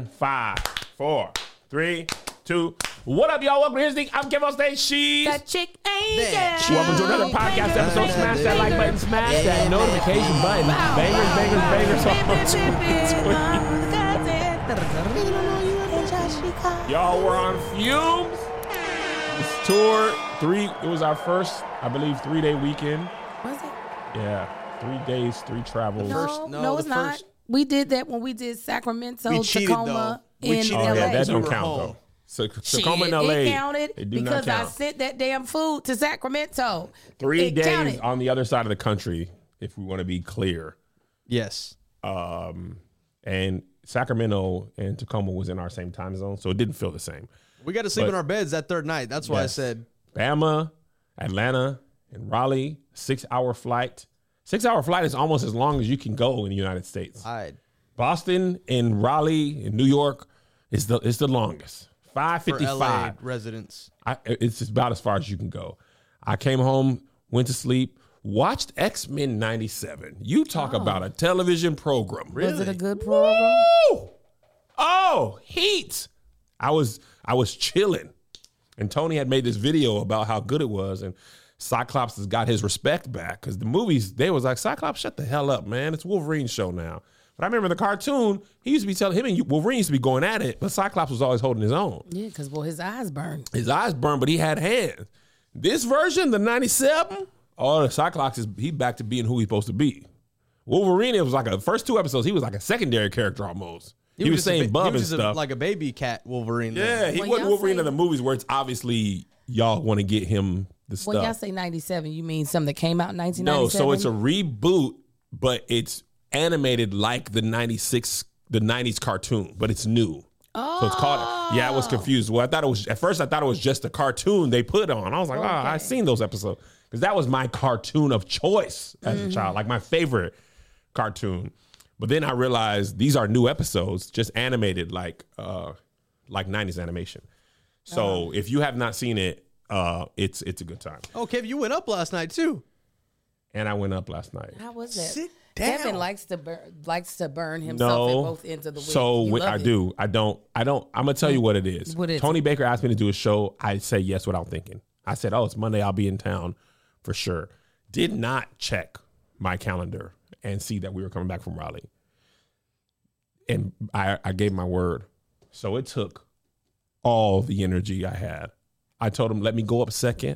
in 5, 4, 3, 2. What up, y'all? Welcome to Here's the I'm Kevin on stage. She's that chick ain't that. Welcome to another podcast episode. Smash that like button, smash that notification button. Bangers. Y'all were on fumes. This tour, it was our first, I believe, 3-day weekend. Was it? Yeah, 3 days, 3 travels. No, it's not. We did that when we did Sacramento, Tacoma, in LA. Oh, yeah, that don't count, though. So, Tacoma in LA, it counted because I sent that damn food to Sacramento. 3 days on the other side of the country, if we want to be clear. Yes. And Sacramento and Tacoma was in our same time zone, so it didn't feel the same. We got to sleep in our beds that third night. That's why I said. Bama, Atlanta, and Raleigh, 6-hour flight. 6-hour flight is almost as long as you can go in the United States. Boston and Raleigh and New York is the longest. 5:55 LA residents. It's about as far as you can go. I came home, went to sleep, watched X-Men 97. You talk about a television program. Really? Was it a good program? Woo! Oh, heat. I was chilling. And Tony had made this video about how good it was, and Cyclops has got his respect back because the movies, they was like, Cyclops, shut the hell up, man. It's Wolverine's show now. But I remember the cartoon, he used to be telling him and Wolverine used to be going at it, but Cyclops was always holding his own. Yeah, because, his eyes burned. His eyes burned, but he had hands. This version, the 97, the Cyclops, he's back to being who he's supposed to be. Wolverine, it was like the first 2 episodes, he was like a secondary character almost. He was saying bub and stuff. Like a baby cat Wolverine. Yeah, he wasn't Wolverine in the movies where it's obviously y'all want to get him the stuff. When y'all say 97, you mean something that came out in 1997? No, so it's a reboot, but it's animated like the 90s cartoon, but it's new. Oh. So it's called, I was confused. Well, at first I thought it was just a cartoon they put on. I was like, I've seen those episodes. Because that was my cartoon of choice as a child, like my favorite cartoon. But then I realized these are new episodes, just animated like 90s animation. So if you have not seen it, it's a good time. Oh, Kev, you went up last night too. And I went up last night. How was it? Sit down. Kevin likes to burn himself at both ends of the week. So when I do. I don't. I'm gonna tell you what it is. What is Tony it? Baker asked me to do a show. I say yes without thinking. I said, it's Monday. I'll be in town for sure. Did not check my calendar and see that we were coming back from Raleigh. And I gave my word. So it took all the energy I had. I told him, let me go up second.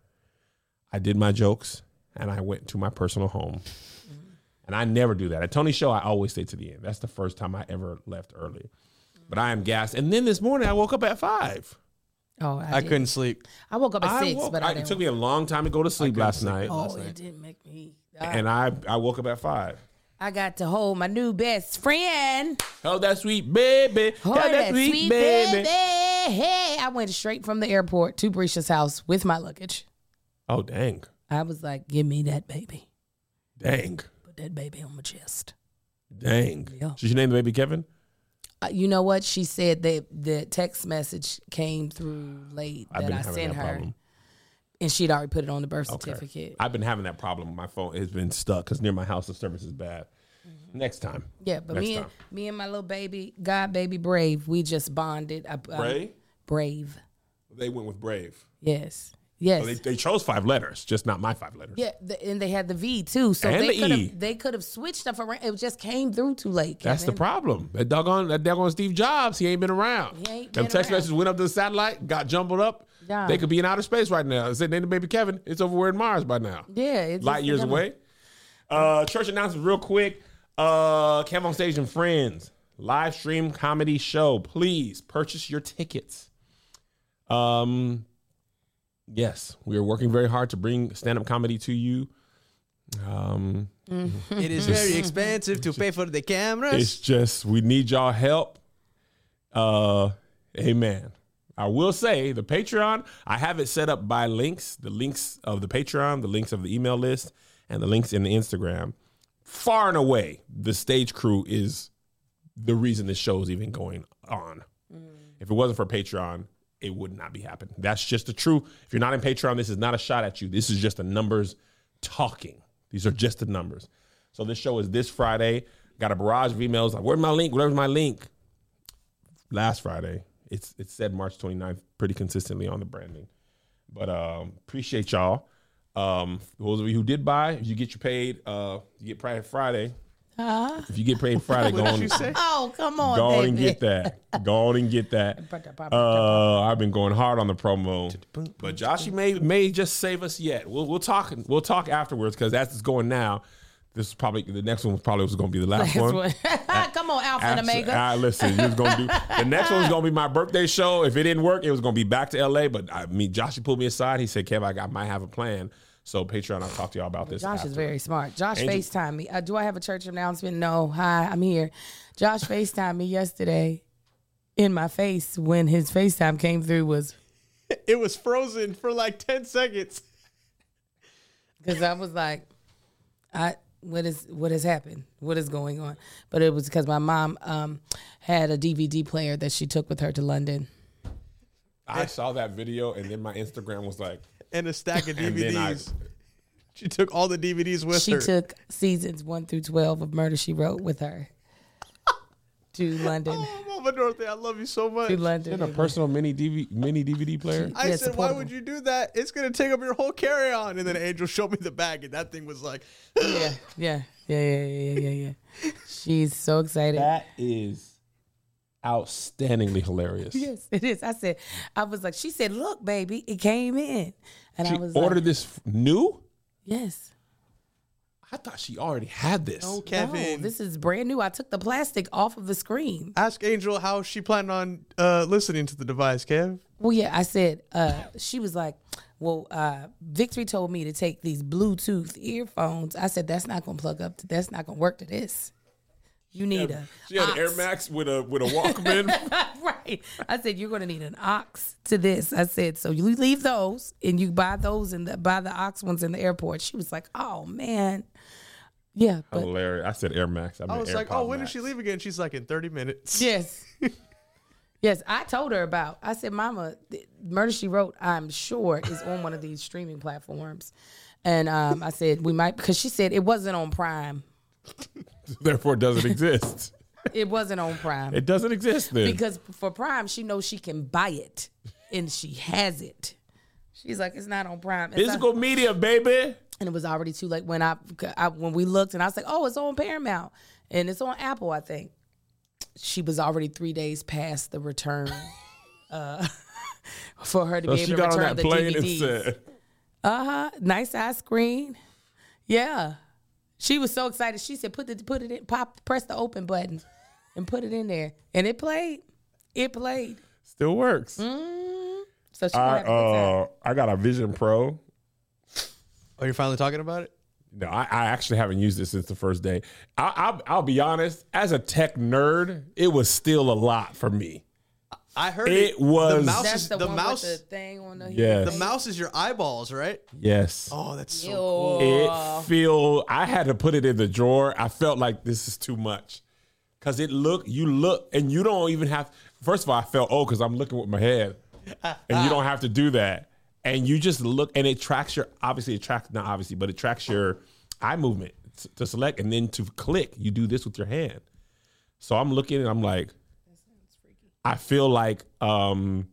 I did my jokes and I went to my personal home. And I never do that. At Tony's show, I always stay to the end. That's the first time I ever left early. But I am gassed. And then this morning, I woke up at 5. Oh, I couldn't sleep. I woke up at 6, but it took me a long time to go to sleep last night. It didn't make me. And I woke up at 5. I got to hold my new best friend. Oh, that sweet baby. Oh, that sweet baby. Hey, I went straight from the airport to Brisha's house with my luggage. Oh, dang. I was like, give me that baby. Dang. Put that baby on my chest. Dang. Yeah. Did you name the baby Kevin? You know what? She said that the text message came through late I've that been I having sent that her. problem. And she'd already put it on the birth Okay. certificate. I've been having that problem. My phone has been stuck because near my house the service is bad. Next time. Yeah, but Next me and my little baby, God baby Brave, we just bonded. Brave? Brave. They went with Brave. Yes. So they chose 5 letters, just not my 5 letters. Yeah, and they had the V too. So And the E. they could have switched stuff around. It just came through too late. That's the Kevin. problem. That doggone Steve Jobs, he ain't been around. He ain't Them been text around. messages went up to the satellite, got jumbled up. Yeah. They could be in outer space right now. Said, name the baby Kevin. It's over in Mars by now. Yeah, it's Light years away. Church announcements real quick. Kev on Stage and Friends live stream comedy show. Please purchase your tickets. Yes, we are working very hard to bring stand-up comedy to you. It is very expensive to pay for the cameras. It's just we need y'all help. Amen. I will say the Patreon, I have it set up by links, the links of the Patreon, the links of the email list, and the links in the Instagram. Far and away, the stage crew is the reason this show is even going on. If it wasn't for Patreon, it would not be happening. That's just the truth. If you're not in Patreon, this is not a shot at you. This is just the numbers talking. These are just the numbers. So this show is this Friday. Got a barrage of emails like, where's my link? Where's my link? last Friday. It said March 29th pretty consistently on the branding. But appreciate y'all. Those of you who did buy, if you get your paid, you get paid Friday. If you get paid Friday, go on. Oh, come on, Go on baby. and get that. Go on and get that. I've been going hard on the promo, but Joshy may just save us yet. We'll talk. We'll talk afterwards because as it's going now, this is probably the next one. Was going to be the last one. Come on, Alpha and Omega. Listen, you was gonna do the next one was gonna be my birthday show. If it didn't work, it was gonna be back to LA. But Joshy pulled me aside. He said, "Kev, I might have a plan." So Patreon, I'll talk to y'all about this. Josh is very smart. Josh FaceTimed me. Do I have a church announcement? No. Hi, I'm here. Josh FaceTimed me yesterday in my face when his FaceTime came through It was frozen for like 10 seconds. because I was like, what has happened? What is going on? But it was because my mom had a DVD player that she took with her to London. I saw that video, and then my Instagram was like, And a stack of and then DVDs. She took all the DVDs with She her. took seasons 1 through 12 of Murder, She Wrote with her to London. Oh, Mama Dorothy, I love you so much. To London. in a personal mini DVD player. I Yes, said, why portable. would you do that? It's going to take up your whole carry-on. And then Angel showed me the bag, and that thing was like, Yeah. She's so excited. That is outstandingly hilarious. Yes, it is. I was like, she said, look, baby, it came in. And She I was ordered like, this new? yes. I thought she already had this. oh, Kevin. No, this is brand new. I took the plastic off of the screen. Ask Angel how she planned on listening to the device, Kev. Well, yeah, I said, she was like, well, Victory told me to take these Bluetooth earphones. I said, that's not going to plug up. That's not going to work to this. You need She had an Air aux. Max with a Walkman. Right. I said, you're going to need an aux to this. I said, so you leave those and you buy those and buy the aux ones in the airport. She was like, oh, man. Yeah. But Hilarious. I said Air Max. I was like, oh, when does she leave again? She's like, in 30 minutes. yes. Yes. I told her about, I said, Mama, Murder, She Wrote, I'm sure is on one of these streaming platforms. And I said, we might, because she said it wasn't on Prime. Therefore, it doesn't exist. It wasn't on Prime. It doesn't exist then. Because for Prime, she knows she can buy it, and she has it. She's like, it's not on Prime. It's Physical media, baby. and it was already too late when when we looked, and I was like, oh, it's on Paramount, and it's on Apple, I think. She was already 3 days past the return for her to So be she able to got on return that the plane DVDs. and said, Nice size screen. Yeah. She was so excited. She said, put it in, press the open button and put it in there. And it played. It played. still works. So she gonna have a good time. I got a Vision Pro. Oh, you're finally talking about it? No, I actually haven't used it since the first day. I'll be honest. As a tech nerd, it was still a lot for me. I heard It was- The mouse That's is the the one mouse. with the thing on the Yes. The mouse is your eyeballs, right? Yes. Oh, that's so Ew. cool. I had to put it in the drawer. I felt like this is too much. Cause you look, and you don't even have, first of all, I felt, because I'm looking with my head. And you don't have to do that. And you just look, and it tracks your, it tracks your eye movement to select, and then to click, you do this with your hand. So I'm looking, and I'm like, I feel like Tony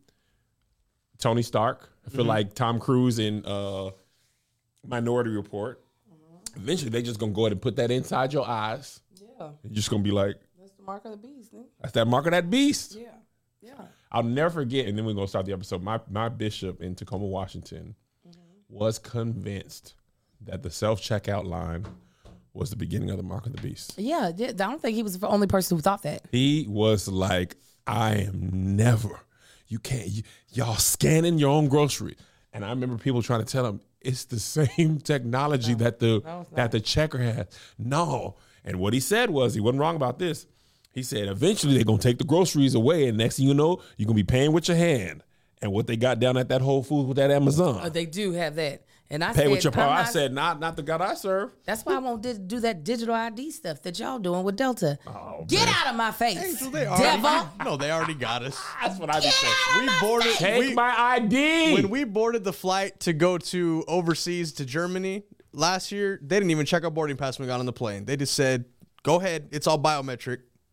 Stark. I feel like Tom Cruise in Minority Report. Eventually, they just gonna go ahead and put that inside your eyes. Yeah. You're just gonna be like, That's the mark of the beast, man. that's that mark of that beast. Yeah. Yeah. I'll never forget, and then we're gonna start the episode. My bishop in Tacoma, Washington, was convinced that the self-checkout line was the beginning of the mark of the beast. Yeah. I don't think he was the only person who thought that. He was like, I am never. You can't. Y'all scanning your own grocery. And I remember people trying to tell him it's the same technology that the checker has. No. And what he said was, he wasn't wrong about this. He said, eventually they're gonna take the groceries away, and next thing you know, you're gonna be paying with your hand. And what they got down at that Whole Foods with that Amazon. They do have that. And I Pay said, with your power. I'm I not- said, not the God I serve. That's why I won't do that digital ID stuff that y'all doing with Delta. Oh, Get man. out of my face, Angel, they devil. already, no, they already got us. That's what I be saying. We boarded. Take my ID. When we boarded the flight to go to overseas to Germany last year, they didn't even check our boarding pass when we got on the plane. They just said, "Go ahead, it's all biometric."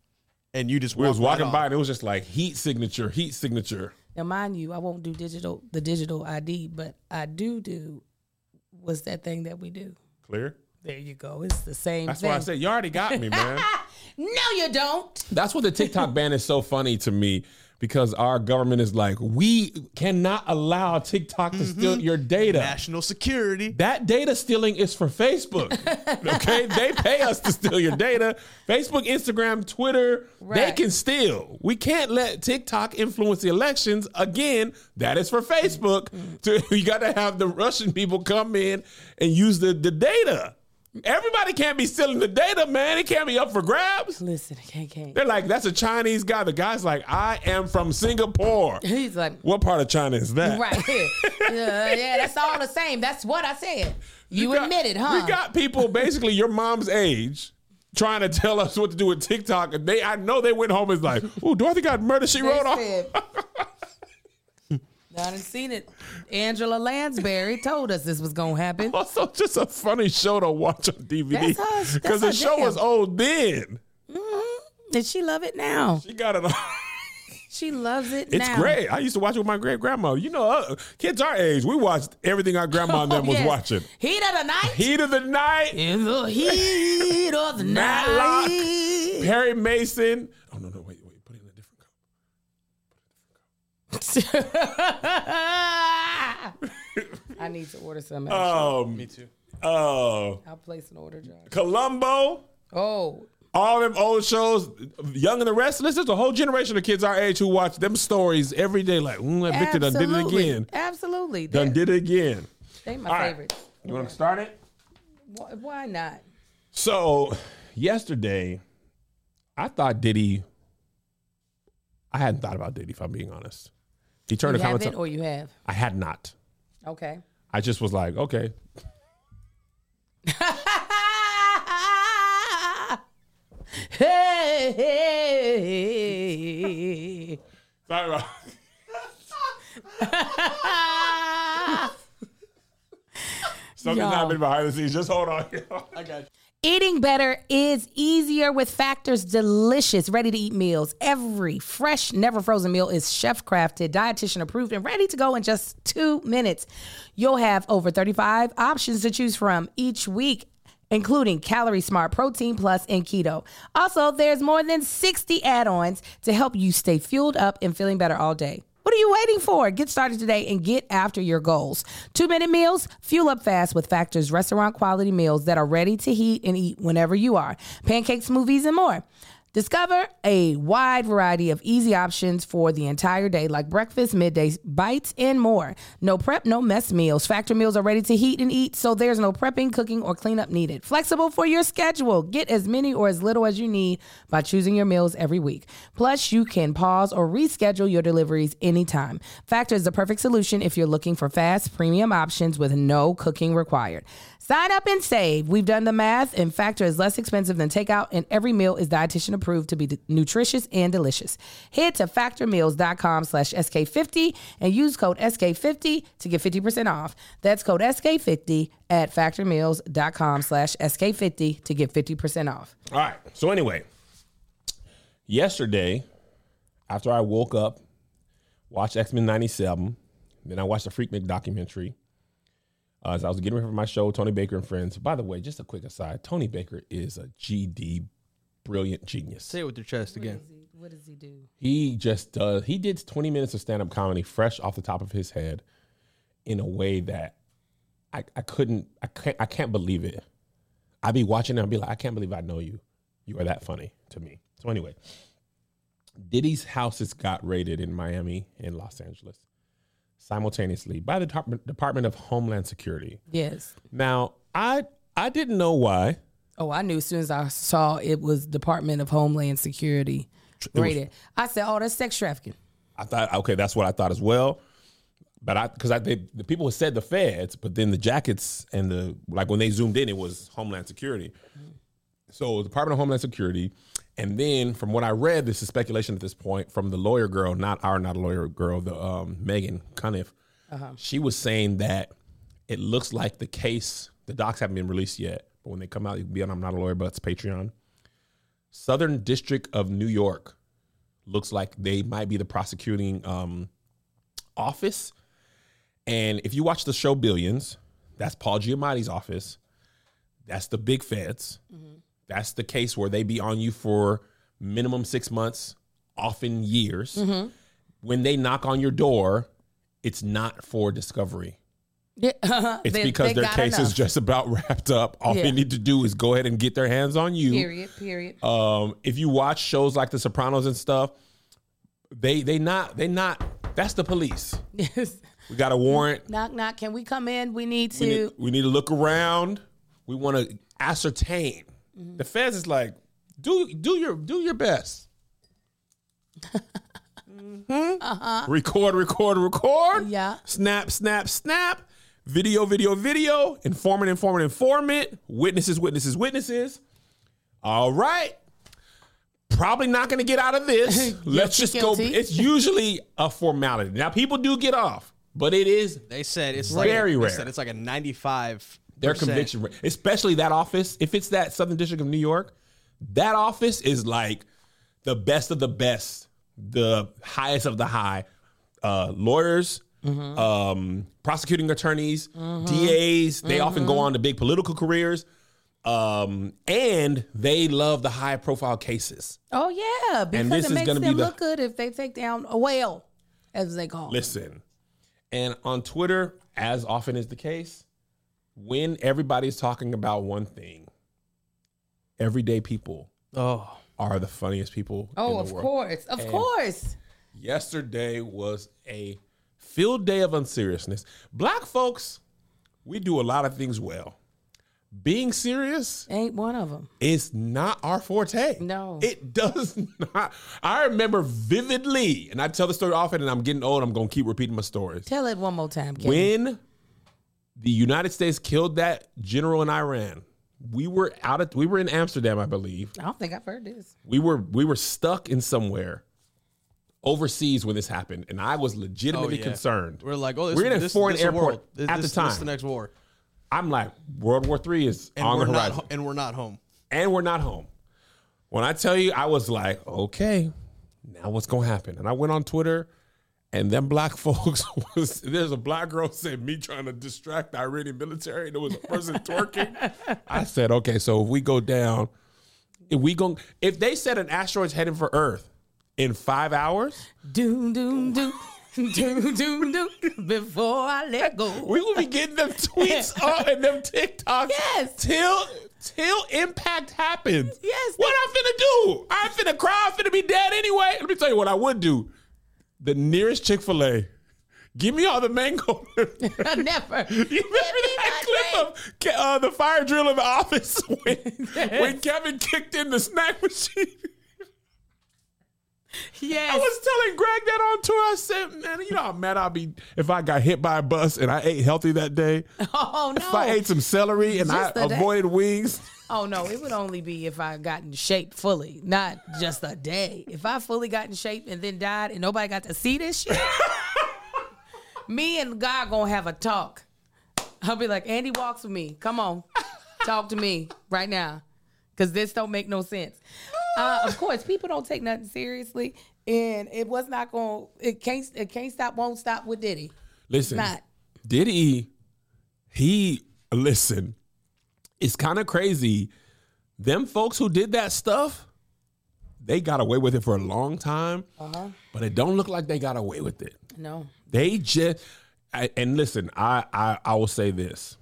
and you just We was walk right walking by off. and it was just like heat signature. Now, mind you, I won't do the digital ID, but I do. What's that thing that we do? Clear. There you go. It's the same That's thing. why I said you already got me, man. No, you don't. That's what the TikTok ban is so funny to me because our government is like, we cannot allow TikTok to steal your data. National security. That data stealing is for Facebook. Okay? They pay us to steal your data. Facebook, Instagram, Twitter, they Right. can steal. We can't let TikTok influence the elections. Again, that is for Facebook. You got to have the Russian people come in and use the data. Everybody can't be stealing the data, man. It can't be up for grabs. Listen, I can't. They're like, that's a Chinese guy. The guy's like, I am from Singapore. He's like, What part of China is that? right here. Yeah, that's all the same. That's what I said. You got- admitted, huh? We got people basically your mom's age trying to tell us what to do with TikTok. And I know they went home and was like, ooh, Dorothy got murder she They wrote off. said- I done seen it. Angela Lansbury told us this was gonna happen. Also, just a funny show to watch on DVD. That's Because the her show jam. was old then. And she love it now. She got it on. She loves it It's now. great. I used to watch it with my great grandma. You know, kids our age, we watched everything our grandma and them was Yes. watching. Heat of the night. Heat of the Night, In the heat of the Matlock, night. Perry Mason. Oh, no, wait. Put it in a different cup. I need to order some. Me too. I'll place an order, John. Columbo. Oh, All them old shows, Young and the Restless. There's a whole generation of kids our age who watch them stories every day. Like, that Victor done did it absolutely. again. Absolutely. Done did it again. They my All right. favorites. You want to start it? Why not? So, yesterday, I thought Diddy. I hadn't thought about Diddy, if I'm being honest. He turned You the comments. haven't or you have? I had not. Okay. I just was like, okay. Hey. Sorry about. Something's Yo. happening behind the scenes. Just hold on. I got you. Eating better is easier with Factor's delicious, ready-to-eat meals. Every fresh, never frozen meal is chef-crafted, dietitian approved, and ready to go in just 2 minutes. You'll have over 35 options to choose from each week, including Calorie Smart, Protein Plus, and Keto. Also, there's more than 60 add-ons to help you stay fueled up and feeling better all day. What are you waiting for? Get started today and get after your goals. 2-minute meals, fuel up fast with Factor's restaurant quality meals that are ready to heat and eat whenever you are. Pancakes, smoothies, and more. Discover a wide variety of easy options for the entire day, like breakfast, midday bites, and more. No prep, no mess meals. Factor meals are ready to heat and eat, so there's no prepping, cooking, or cleanup needed. Flexible for your schedule. Get as many or as little as you need by choosing your meals every week. Plus, you can pause or reschedule your deliveries anytime. Factor is the perfect solution if you're looking for fast, premium options with no cooking required. Sign up and save. We've done the math, and Factor is less expensive than takeout, and every meal is dietitian approved to be nutritious and delicious. Head to factormeals.com/SK50 and use code SK50 to get 50% off. That's code SK50 at factormeals.com/SK50 to get 50% off. All right. So anyway, yesterday, after I woke up, watched X-Men 97, then I watched the Freaknik documentary. As I was getting ready for my show, Tony Baker and Friends. By the way, just a quick aside, Tony Baker is a GD brilliant genius. Say it with your chest again. What does he do? He just does. He did 20 minutes of stand-up comedy fresh off the top of his head in a way that I can't believe it. I'd be watching it and I'd be like, I can't believe I know you. You are that funny to me. So anyway, Diddy's houses got raided in Miami and Los Angeles simultaneously by the Department of Homeland Security. Yes. Now, I didn't know why. Oh, I knew as soon as I saw it was Department of Homeland Security rated. I said, oh, that's sex trafficking. I thought, okay, that's what I thought as well. But the people had said the feds, but then the jackets and when they zoomed in, it was Homeland Security. So Department of Homeland Security. And then from what I read, this is speculation at this point from the lawyer girl, not a lawyer girl, the Megan Cuniff. She was saying that it looks like the case, the docs haven't been released yet, but when they come out, you can be on I'm Not a Lawyer, but it's Patreon. Southern District of New York looks like they might be the prosecuting office. And if you watch the show Billions, that's Paul Giamatti's office. That's the big feds. Mm-hmm. That's the case where they be on you for minimum 6 months, often years. Mm-hmm. When they knock on your door, it's not for discovery. Yeah, it's because their case is just about wrapped up. All they need to do is go ahead and get their hands on you. Period. If you watch shows like The Sopranos and stuff, they not. That's the police. Yes. We got a warrant. Knock, knock. Can we come in? We need to. We need to look around. We want to ascertain. Mm-hmm. The feds is like, do your best. Mm-hmm. Uh-huh. Record. Yeah. Snap. Video. Informant. Witnesses. All right. Probably not going to get out of this. Let's just go. It's usually a formality. Now, people do get off, but it is. They said it's very rare. They said it's like a 95%. Their conviction rate, especially that office. If it's that Southern District of New York, that office is like the best of the best, the highest of the high. Lawyers, prosecuting attorneys, DAs. They often go on to big political careers. And they love the high profile cases. Oh yeah, because it makes them look good if they take down a whale, as they call it. Listen, and on Twitter, as often is the case, when everybody's talking about one thing, everyday people are the funniest people in the world. Of course. Yesterday was a field day of unseriousness. Black folks, we do a lot of things well. Being serious ain't one of them. It's not our forte. No. It does not. I remember vividly, and I tell the story often, and I'm getting old, I'm going to keep repeating my stories. Tell it one more time, Kevin. When the United States killed that general in Iran, we were in Amsterdam, I believe. I don't think I've heard this. We were stuck in somewhere overseas when this happened, and I was legitimately concerned. We're like, we're in a foreign airport at the time. This is the next war. I'm like, World War III is on the horizon. And we're not home. When I tell you, I was like, okay, now what's going to happen? And I went on Twitter, and them black folks, there's a black girl said, me trying to distract the Iranian military, and there was a person twerking. I said, okay, so if we go down, if they said an asteroid's heading for Earth in 5 hours. Doom, doom, doom. Before I let go, we will be getting them tweets up and them TikToks. Yes, till impact happens. Yes, what I'm finna do? I'm finna cry. I'm finna be dead anyway. Let me tell you what I would do. The nearest Chick-fil-A. Give me all the mango. Never. You remember that clip of the fire drill in the office when Kevin kicked in the snack machine? Yes. I was telling Greg that on tour. I said, man, you know how mad I'll be if I got hit by a bus and I ate healthy that day? Oh, no. If I ate some celery and I avoided wings? Oh, no. It would only be if I got in shape fully, not just a day. If I fully got in shape and then died and nobody got to see this shit, me and God gonna have a talk. I'll be like, Andy walks with me. Come on. Talk to me right now. Because this don't make no sense. Of course, people don't take nothing seriously, and it was not going. It can't stop, won't stop with Diddy. Listen, Diddy, listen. It's kind of crazy. Them folks who did that stuff, they got away with it for a long time, but it don't look like they got away with it. No, they just. And listen, I will say this.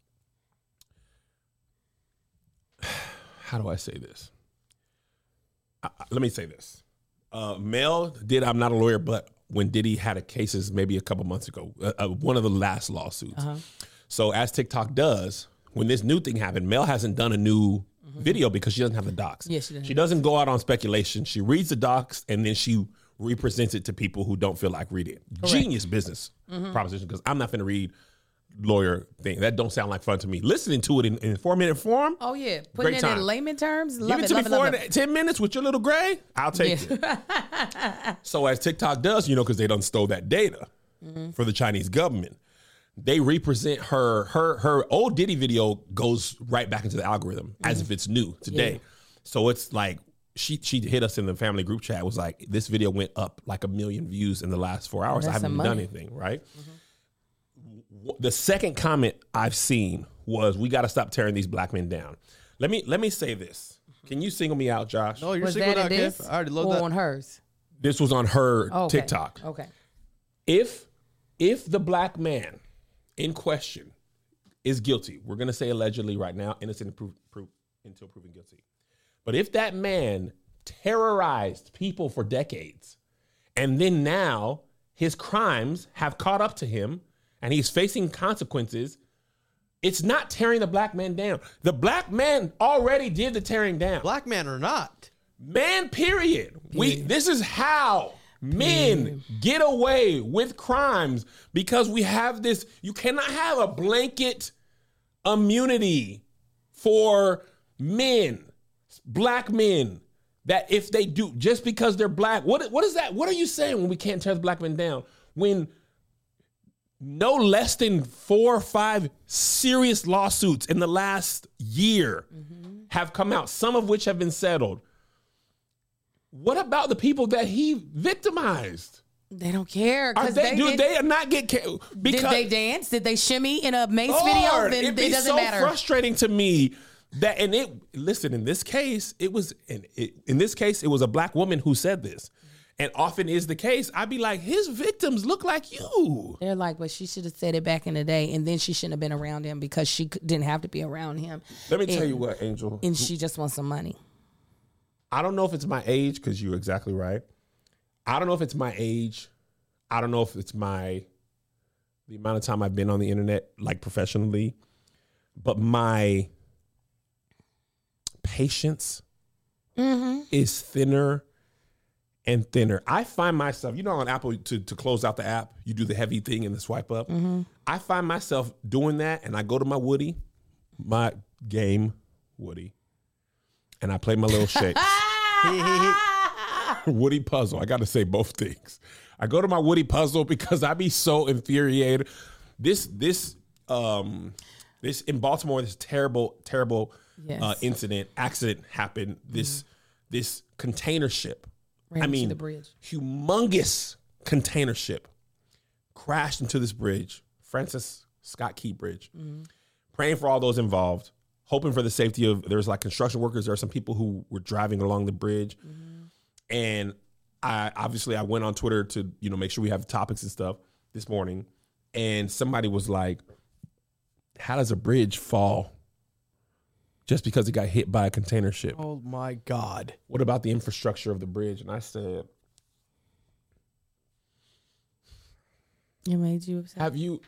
How do I say this? Let me say this. Mel did, I'm not a lawyer, but when Diddy had a cases maybe a couple months ago, one of the last lawsuits. So as TikTok does, when this new thing happened, Mel hasn't done a new video because she doesn't have the docs. Yes, she doesn't. She doesn't go out on speculation. She reads the docs and then she represents it to people who don't feel like reading it. Correct. Genius business proposition, because I'm not going to read lawyer thing. That don't sound like fun to me. Listening to it in 4-minute form. Oh yeah, putting it in layman terms. Give it to me 10 minutes with your little gray. I'll take it. So as TikTok does, because they done stole that data for the Chinese government, they represent her old Diddy video goes right back into the algorithm as if it's new today. Yeah. So it's like she hit us in the family group chat, was like, this video went up like 1 million views in the last 4 hours. I haven't even done anything, right? The second comment I've seen was, we got to stop tearing these black men down. Let me say this. Can you single me out, Josh? No, you're Was singled that out, in Kev. this I already love or that. on hers? This was on her Okay. TikTok. Okay. If the black man in question is guilty, we're going to say allegedly right now, innocent until proven guilty. But if that man terrorized people for decades, and then now his crimes have caught up to him and he's facing consequences, it's not tearing the black man down. The black man already did the tearing down. Black man or not. Man, period. This is how men get away with crimes, because we have this. You cannot have a blanket immunity for men, black men, that if they do, just because they're black. What is that? What are you saying when we can't tear the black men down? When no less than 4 or 5 serious lawsuits in the last year have come out, some of which have been settled. What about the people that he victimized? They don't care. Are they not get because Did they dance? Did they shimmy in a Mace Lord, video? Then it'd be it doesn't so matter. frustrating to me that, and in this case, it was a black woman who said this. And often is the case. I'd be like, his victims look like you. They're like, but she should have said it back in the day, and then she shouldn't have been around him because she didn't have to be around him. Let me tell you what, Angel. And she just wants some money. I don't know if it's my age, because you're exactly right. I don't know if it's my age. I don't know if it's the amount of time I've been on the internet, like professionally, but my patience is thinner and thinner. I find myself, on Apple, to close out the app, you do the heavy thing and the swipe up. I find myself doing that, and I go to my Woody, my game Woody, and I play my little shakes. Woody puzzle. I got to say both things. I go to my Woody puzzle because I be so infuriated. This in Baltimore, this terrible accident happened. This container ship. Ran into the bridge. Humongous container ship crashed into this bridge, Francis Scott Key Bridge. Praying for all those involved, hoping for the safety of, there was like construction workers. There are some people who were driving along the bridge. And I went on Twitter to, make sure we have topics and stuff this morning. And somebody was like, how does a bridge fall just because it got hit by a container ship? Oh my God. What about the infrastructure of the bridge? And I said, It made you upset. have you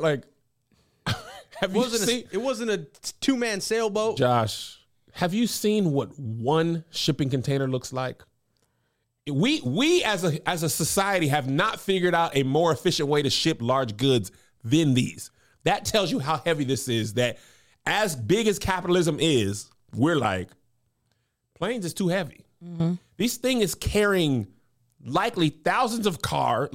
seen, It wasn't a 2-man sailboat. Josh, have you seen what one shipping container looks like? We as a society have not figured out a more efficient way to ship large goods than these. That tells you how heavy this is, that as big as capitalism is, we're like, planes is too heavy. This thing is carrying likely thousands of cars.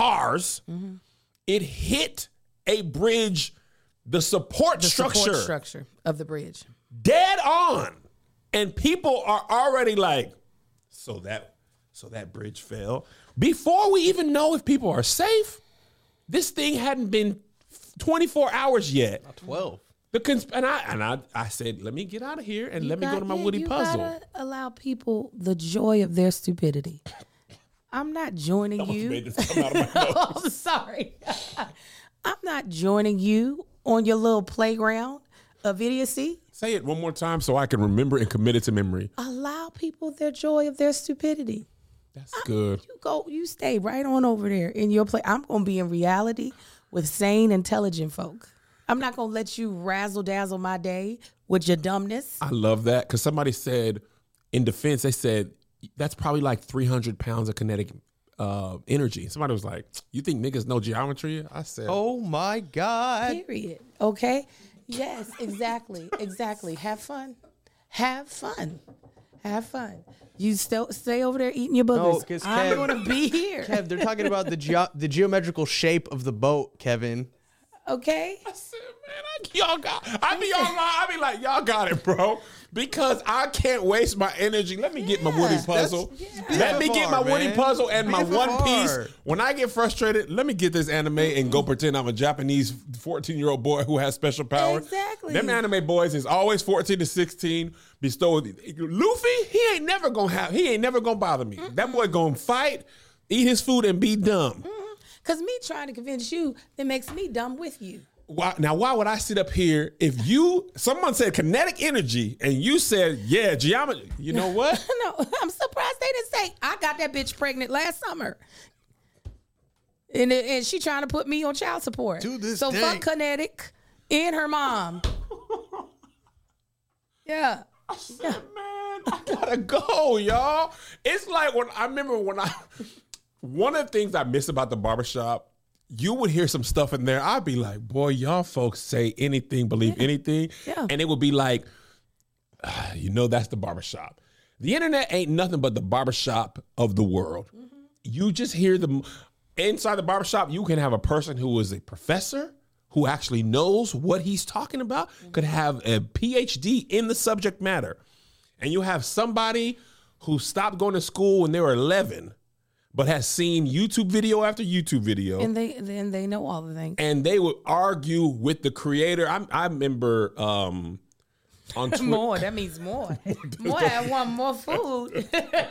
It hit a bridge, the support structure of the bridge. dead on. And people are already like, so that bridge fell. Before we even know if people are safe, this thing hadn't been 24 hours yet. Not 12. I said, let me get out of here and let me go to my Woody puzzle. You gotta allow people the joy of their stupidity. I'm not joining Almost you. made this come out of my nose. I'm sorry. I'm not joining you on your little playground of idiocy. Say it one more time so I can remember and commit it to memory. Allow people their joy of their stupidity. That's good. You stay right on over there in your play. I'm gonna be in reality with sane, intelligent folk. I'm not gonna let you razzle dazzle my day with your dumbness. I love that, because somebody said, in defense, they said, that's probably like 300 pounds of kinetic energy. Somebody was like, you think niggas know geometry? I said, Oh my God. Period. Okay. Yes. Exactly. Exactly. Have fun. Have fun. Have fun. You still stay over there eating your No, boogers. 'cause I'm Kev- gonna be here. Kev, they're talking about the geometrical shape of the boat, Kevin. Okay. I said, man, y'all got. I be like, y'all got it, bro. Because I can't waste my energy. Let me get my Woody puzzle. Let me get my Woody puzzle and my One Piece. When I get frustrated, let me get this anime and go pretend I'm a Japanese 14-year-old boy who has special powers. Exactly. Them anime boys is always 14 to 16. Luffy, he ain't never gonna bother me. That boy gonna fight, eat his food, and be dumb. Because me trying to convince you, it makes me dumb with you. Why would I sit up here if someone said kinetic energy and you said, yeah, geometry? You know what? No, I'm surprised they didn't say, I got that bitch pregnant last summer. And she trying to put me on child support. To this so day. fuck kinetic and her mom. Yeah. I said, man, I gotta go, y'all. It's like one of the things I miss about the barbershop, you would hear some stuff in there. I'd be like, boy, y'all folks say anything, believe anything. Yeah. And it would be like, that's the barbershop. The internet ain't nothing but the barbershop of the world. Mm-hmm. You just hear them inside the barbershop. You can have a person who is a professor who actually knows what he's talking about, could have a PhD in the subject matter. And you have somebody who stopped going to school when they were 11, but has seen YouTube video after YouTube video. And they know all the things. And they would argue with the creator. I remember on Twitter. More, that means more. More, I want more food.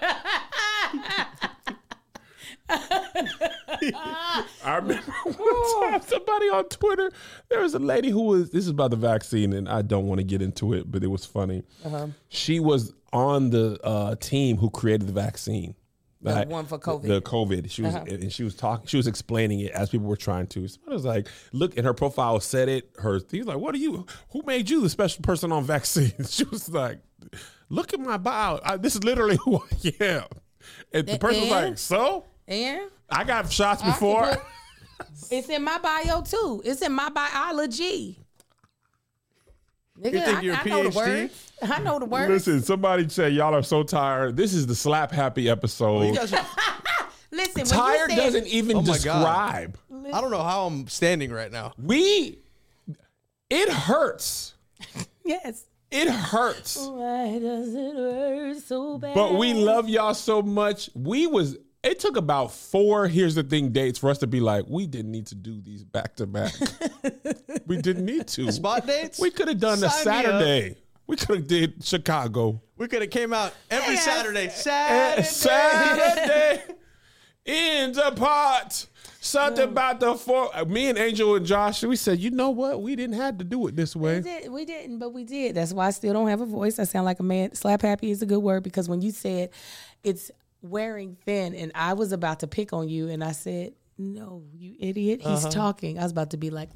I remember one time somebody on Twitter, there was a lady this is about the vaccine, and I don't want to get into it, but it was funny. Uh-huh. She was on the team who created the vaccine. The one for COVID. The COVID. She was, and she was talking. She was explaining it as people were trying to. Somebody was like, "Look," and her profile said it. He was like, "What are you? Who made you the special person on vaccines?" She was like, "Look at my bio. This is literally who I am." And the person was like, "So?" And I got shots before. It's in my bio too. It's in my biology. Nigga, You think you're a I know the PhD? words. I know the words. Listen, somebody said y'all are so tired. This is the Slap Happy episode. Listen, Tired when you said, doesn't even Oh my describe. I don't know how I'm standing right now. It hurts. yes. It hurts. Why does it hurt so bad? But we love y'all so much. It took about 4 Here's the Thing dates for us to be like, we didn't need to do these back to back. We didn't need to. Spot dates? We could have done a Sign me up. Saturday. We could have did Chicago. We could have came out every Yes. Saturday. Saturday in the pot. Something about the 4. Me and Angel and Josh, we said, you know what? We didn't have to do it this way. We didn't, but we did. That's why I still don't have a voice. I sound like a man. Slap happy is a good word because when you said it's wearing thin and I was about to pick on you and I said, no, you idiot. He's talking. I was about to be like.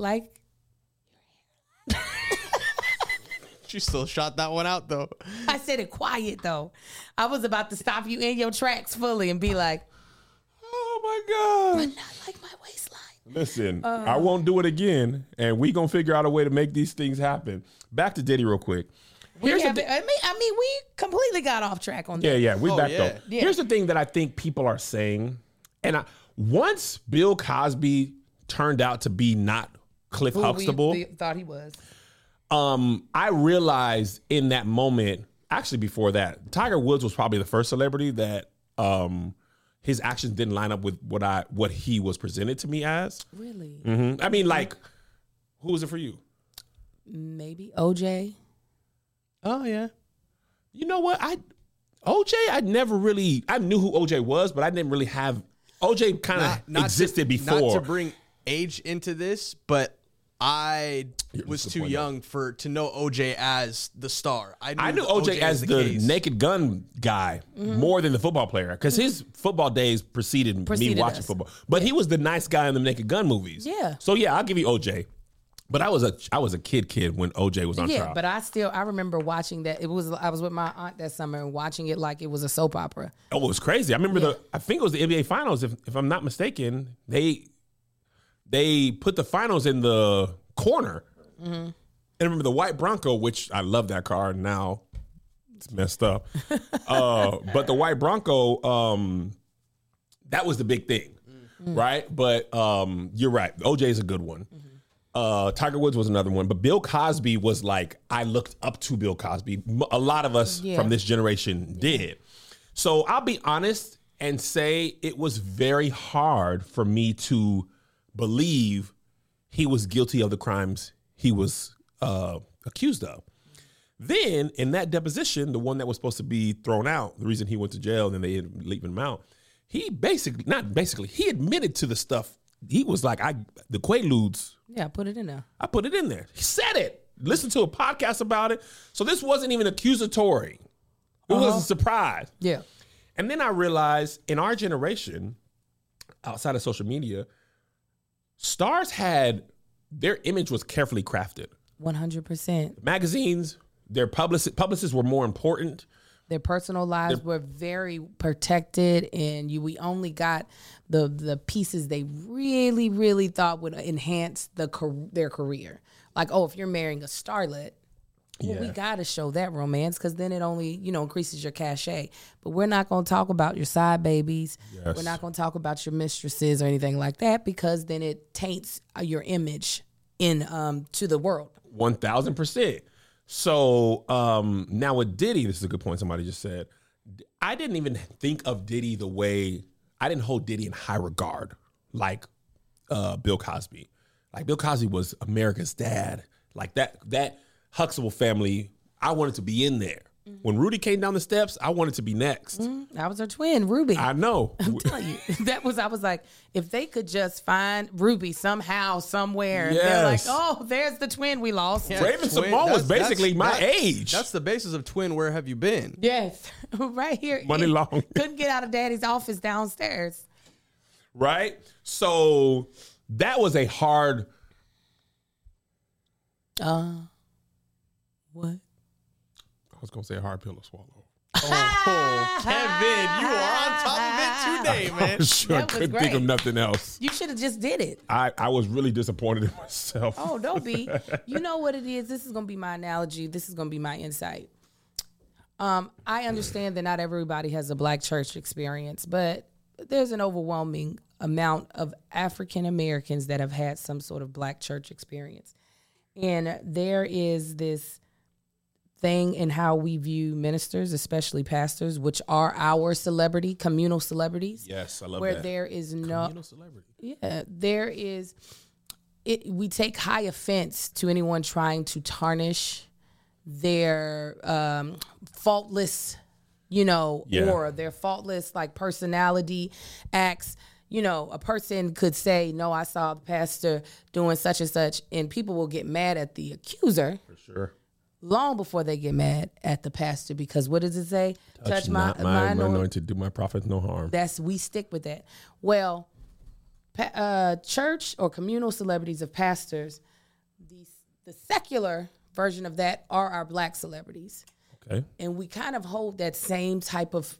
She still shot that one out though. I said it quiet though. I was about to stop you in your tracks fully and be like, Oh my God. but not like my waistline. Listen, I won't do it again, and we gonna figure out a way to make these things happen. Back to Diddy real quick. Here's the thing. I mean, we completely got off track on that. Yeah, we backed yeah. up. Here's the thing that I think people are saying, and once Bill Cosby turned out to be not Cliff Who Huxtable, we thought he was. I realized in that moment, actually before that, Tiger Woods was probably the first celebrity that his actions didn't line up with what he was presented to me as. Really? Mm-hmm. I mean, like, who was it for you? Maybe OJ. Oh yeah. You know what? OJ, I knew who OJ was, but I didn't really have OJ kind of existed before. Not to bring age into this, but I was too young to know OJ as the star. I knew OJ as the Naked Gun guy more than the football player because his football days preceded me watching football. But he was the nice guy in the Naked Gun movies. Yeah. So yeah, I'll give you OJ. But I was a kid when OJ was on trial. But I remember watching that. I was with my aunt that summer and watching it like it was a soap opera. Oh, it was crazy. I remember I think it was the NBA Finals. If I'm not mistaken, they put the finals in the corner. Mm-hmm. And I remember the white Bronco, which I love that car. Now it's messed up. But the white Bronco, that was the big thing, right? But you're right. OJ is a good one. Tiger Woods was another one, but Bill Cosby was like, I looked up to Bill Cosby. A lot of us from this generation did. So I'll be honest and say it was very hard for me to believe he was guilty of the crimes he was accused of. Then in that deposition, the one that was supposed to be thrown out, the reason he went to jail and then they ended up leaving him out, he he admitted to the stuff. He was like, the Quaaludes. Yeah, put it in there. I put it in there. He said it. Listened to a podcast about it. So this wasn't even accusatory. It was a surprise. Yeah. And then I realized in our generation, outside of social media, stars their image was carefully crafted. 100%. Magazines, their publicists were more important. Their personal lives were very protected, and we only got the pieces they really, really thought would enhance their career. Like, if you're marrying a starlet, we got to show that romance because then it only, increases your cachet. But we're not going to talk about your side babies. Yes. We're not going to talk about your mistresses or anything like that because then it taints your image to the world. 1,000%. So now with Diddy, this is a good point somebody just said. I didn't even think of Diddy the way, I didn't hold Diddy in high regard like Bill Cosby. Like Bill Cosby was America's dad. Like that Huxtable family, I wanted to be in there. Mm-hmm. When Rudy came down the steps, I wanted to be next. Mm-hmm. That was her twin, Ruby. I know. I'm telling you, I was like, if they could just find Ruby somehow, somewhere, yes. They're like, oh, there's the twin we lost. Yeah, Raven-Symoné was basically my age. That's the basis of twin. Where have you been? Yes, right here. Money long. Couldn't get out of daddy's office downstairs. Right? So that was a hard... What? I was going to say a hard pill to swallow. Oh, Kevin, you are on top of it today, man. Sure, I couldn't think of nothing else. You should have just did it. I was really disappointed in myself. Oh, don't be. You know what it is? This is going to be my analogy. This is going to be my insight. I understand that not everybody has a black church experience, but there's an overwhelming amount of African Americans that have had some sort of black church experience. And there is this thing in how we view ministers, especially pastors, which are our communal celebrities. Yes, I love where that. There is no communal celebrity. Yeah, there is. We take high offense to anyone trying to tarnish their faultless, or their faultless personality acts. A person could say, no, I saw the pastor doing such and such, and people will get mad at the accuser. For sure. Long before they get mad at the pastor, because what does it say? Touch my anointed, do my prophets no harm. We stick with that. Well, church or communal celebrities of pastors, the secular version of that are our black celebrities. Okay. And we kind of hold that same type of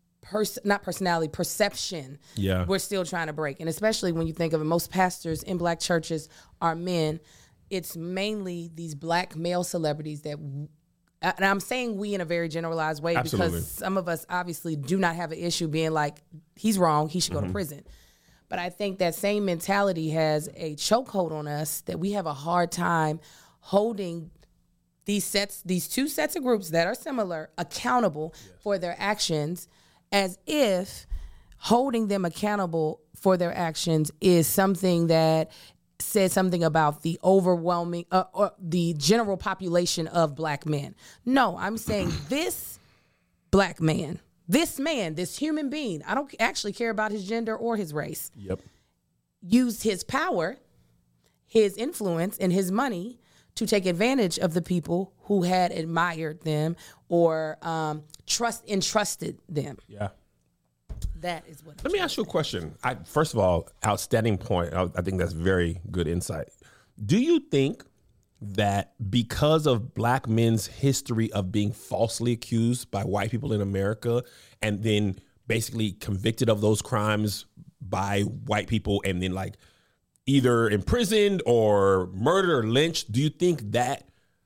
perception. Yeah. We're still trying to break. And especially when you think of it, most pastors in black churches are men. It's mainly these black male celebrities that, and I'm saying we in a very generalized way, Absolutely. because some of us obviously do not have an issue being like, he's wrong, he should go to prison. But I think that same mentality has a chokehold on us that we have a hard time holding these two sets of groups that are similar accountable for their actions, as if holding them accountable for their actions is something that says something about the overwhelming or the general population of black men. No, I'm saying this black man, this human being, I don't actually care about his gender or his race. Yep. Used his power, his influence, and his money to take advantage of the people who had admired them or entrusted them. Yeah. That is what. Let me ask you a question. First of all, outstanding point. I think that's very good insight. Do you think that because of black men's history of being falsely accused by white people in America and then basically convicted of those crimes by white people and then either imprisoned or murdered or lynched, do you think that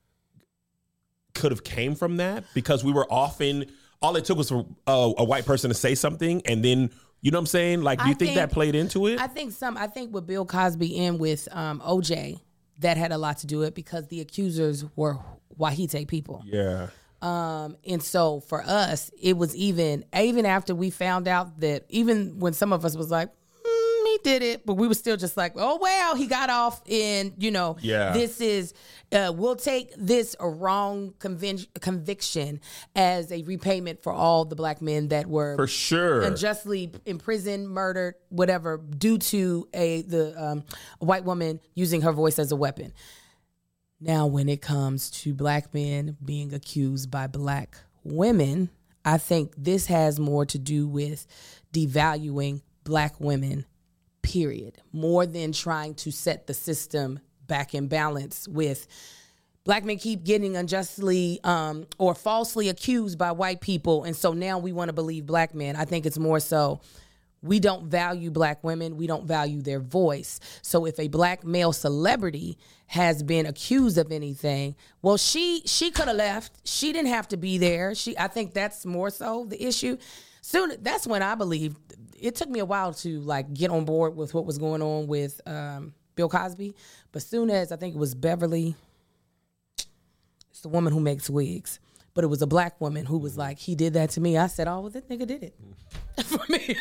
could have came from that? Because we were often, all it took was for a white person to say something and then, you know what I'm saying? Do you think that played into it? I think with Bill Cosby and with OJ, that had a lot to do with it because the accusers were Wahite people. Yeah. And so for us, it was even after we found out that even when some of us was like, he did it, but we were still just like, oh, well, he got off and, this is, we'll take this a wrong conviction as a repayment for all the black men that were For sure. unjustly imprisoned, murdered, whatever, due to a white woman using her voice as a weapon. Now, when it comes to black men being accused by black women, I think this has more to do with devaluing black women, period, more than trying to set the system back in balance with black men keep getting unjustly or falsely accused by white people. And so now we want to believe black men. I think it's more so we don't value black women. We don't value their voice. So if a black male celebrity has been accused of anything, well, she could have left. She didn't have to be there. I think that's more so the issue. Soon, that's when I believe it took me a while to like get on board with what was going on with Bill Cosby. But soon as I think it was Beverly, it's the woman who makes wigs. But it was a black woman who was like, he did that to me. I said, oh, well, that nigga did it. For me,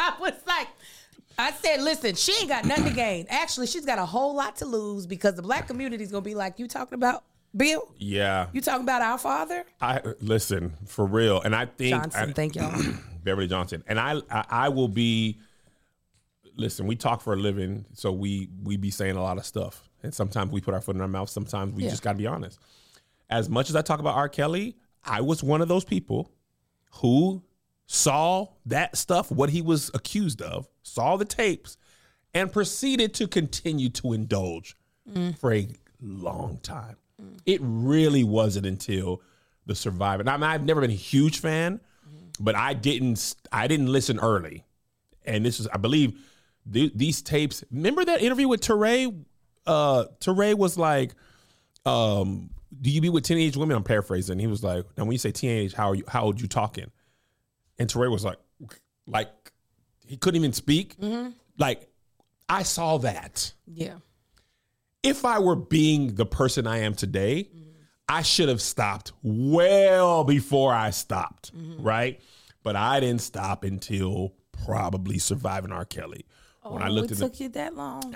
I said, listen, she ain't got nothing to gain. Actually, she's got a whole lot to lose because the black community is going to be like, you talking about Bill? Yeah. You talking about our father? Listen, for real. And I think Johnson, thank y'all. Beverly Johnson. And I will be, listen, we talk for a living, so we be saying a lot of stuff. And sometimes we put our foot in our mouth. Sometimes we just got to be honest. As much as I talk about R. Kelly, I was one of those people who saw that stuff, what he was accused of, saw the tapes, and proceeded to continue to indulge for a long time. It really wasn't until The Survivor. Now, I mean, I've never been a huge fan, but I didn't listen early. And this is, I believe, these tapes. Remember that interview with Teray? Teray was like, do you be with teenage women? I'm paraphrasing. He was like, now when you say teenage, how old you talking? And Teray was like he couldn't even speak. Like, I saw that. Yeah. If I were being the person I am today, I should have stopped well before I stopped, right? But I didn't stop until probably Surviving R. Kelly. When I looked it took you that long.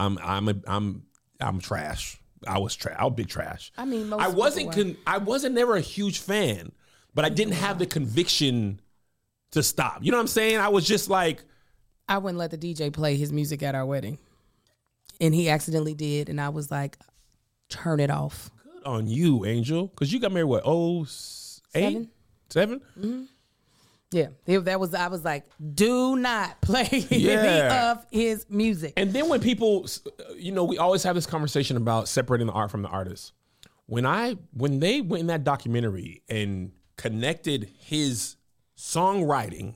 I'm trash. I was big trash. I mean, I wasn't never a huge fan, but I didn't have the conviction to stop. You know what I'm saying? I was just like, I wouldn't let the DJ play his music at our wedding, and he accidentally did, and I was like, turn it off. good on you, Angel, because you got married what? 08? 7? Mm-hmm. Yeah, I was like, do not play any of his music. And then when people, we always have this conversation about separating the art from the artist. When they went in that documentary and connected his songwriting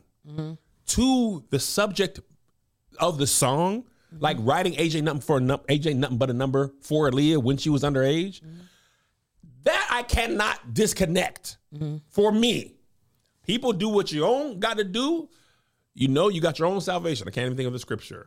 to the subject of the song, like writing AJ Nothing But a Number for Aaliyah when she was underage, that I cannot disconnect for me. People do what you own got to do. You got your own salvation. I can't even think of the scripture.